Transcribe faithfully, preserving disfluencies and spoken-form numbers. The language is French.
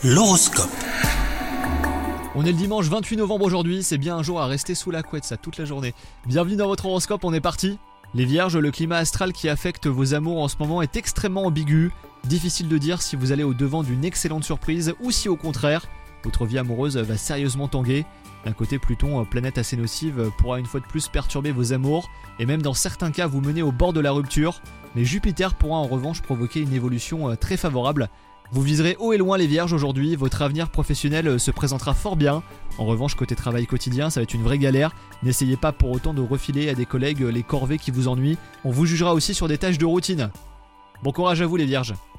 L'horoscope. On est le dimanche vingt-huit novembre aujourd'hui, c'est bien un jour à rester sous la couette ça toute la journée. Bienvenue dans votre horoscope, on est parti. Les vierges, le climat astral qui affecte vos amours en ce moment est extrêmement ambigu. Difficile de dire si vous allez au devant d'une excellente surprise ou si au contraire, votre vie amoureuse va sérieusement tanguer. D'un côté, Pluton, planète assez nocive, pourra une fois de plus perturber vos amours et même dans certains cas vous mener au bord de la rupture. Mais Jupiter pourra en revanche provoquer une évolution très favorable. Vous viserez haut et loin les vierges aujourd'hui, votre avenir professionnel se présentera fort bien. En revanche, côté travail quotidien, ça va être une vraie galère. N'essayez pas pour autant de refiler à des collègues les corvées qui vous ennuient. On vous jugera aussi sur des tâches de routine. Bon courage à vous les vierges.